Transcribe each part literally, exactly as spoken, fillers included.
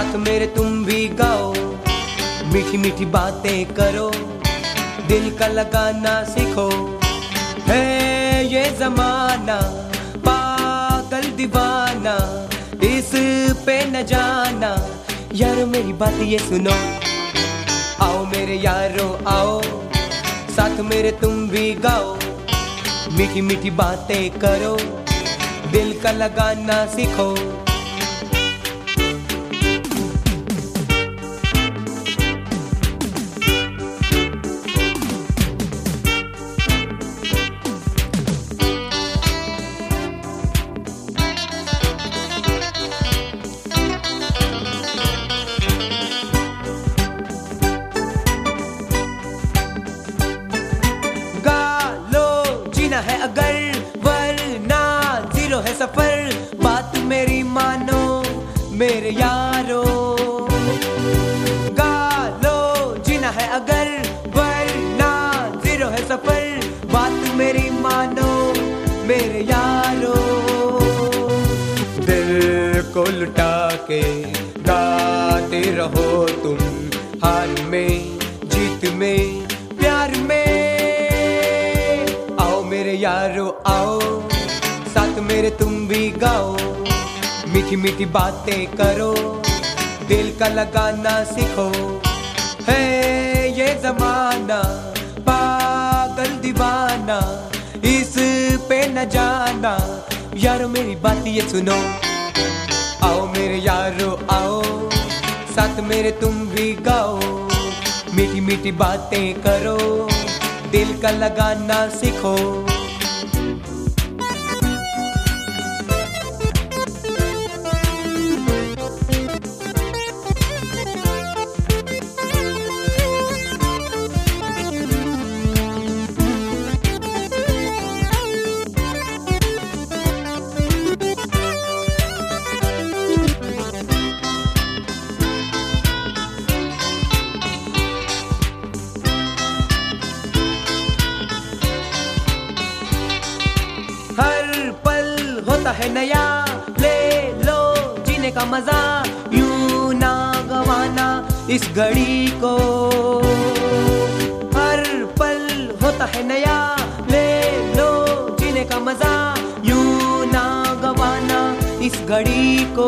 साथ मेरे तुम भी गाओ, मीठी मीठी बातें करो, दिल का लगाना सीखो। है ये जमाना पागल दीवाना, इस पे न जाना। यारो मेरी बात ये सुनो, आओ मेरे यारो आओ, साथ मेरे तुम भी गाओ, मीठी मीठी बातें करो, दिल का लगाना सीखो। है अगर वरना जीरो है सफर, बात मेरी मानो मेरे यारो। गा लो जीना है अगर वरना जीरो है सफर, बात मेरी मानो मेरे यारो। दिल को लुटा के गाते रहो तुम, हार में जीत में प्यार में। मेरे यारो आओ, साथ मेरे तुम भी गाओ, मीठी मीठी बातें करो, दिल का लगाना सीखो। है ये जमाना पागल दीवाना, इस पे न जाना। यारो मेरी बात ये सुनो, आओ मेरे यारो आओ, साथ मेरे तुम भी गाओ, मीठी मीठी बातें करो, दिल का लगाना सीखो। हर पल होता है नया, ले लो जीने का मजा, यूं ना गवाना इस घड़ी को। हर पल होता है नया, ले लो जीने का मजा, यूं ना गवाना इस घड़ी को।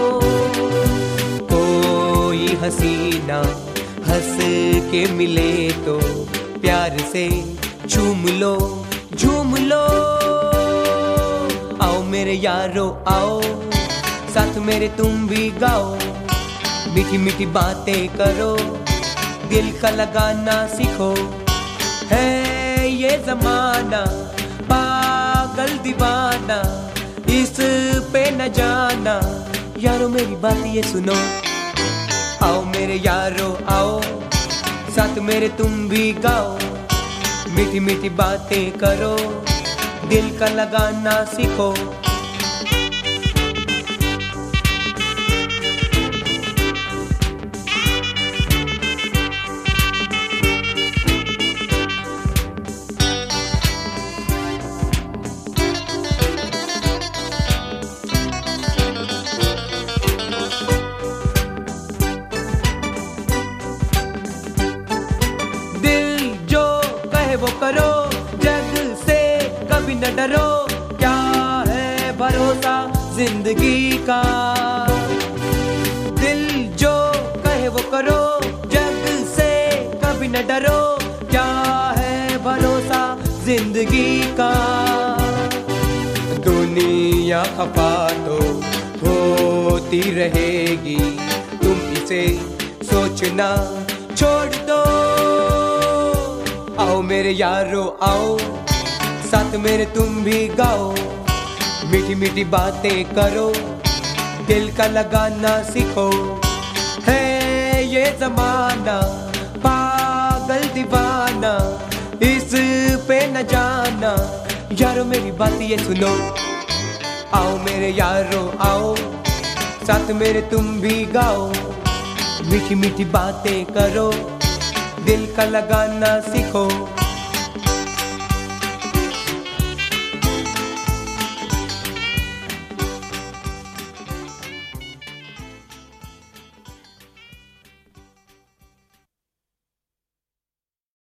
कोई हसीना हंस के मिले तो प्यार से झूम लो झूम लो। आओ मेरे यारो आओ, साथ मेरे तुम भी गाओ, मीठी मीठी बातें करो, दिल का लगाना सीखो। है ये जमाना पागल दीवाना, इस पे न जाना। यारो मेरी बात ये सुनो, आओ मेरे यारो आओ, साथ मेरे तुम भी गाओ, मीठी मीठी बातें करो, दिल का लगाना सीखो। दिल जो कहे वो करो, जग से कभी न डरो, क्या है भरोसा जिंदगी का। दिल जो कहे वो करो, जग से कभी न डरो, क्या है भरोसा जिंदगी का। दुनिया खफा तो होती रहेगी, तुम इसे सोचना छोड़ दो। आओ मेरे यारो आओ, साथ मेरे तुम भी गाओ, मीठी मीठी बातें करो, दिल का लगाना सीखो। है ये जमाना पागल दीवाना, इस पे न जाना। यारो मेरी बात ये सुनो, आओ मेरे यारो आओ, साथ मेरे तुम भी गाओ, मीठी मीठी बातें करो, दिल का लगाना सीखो।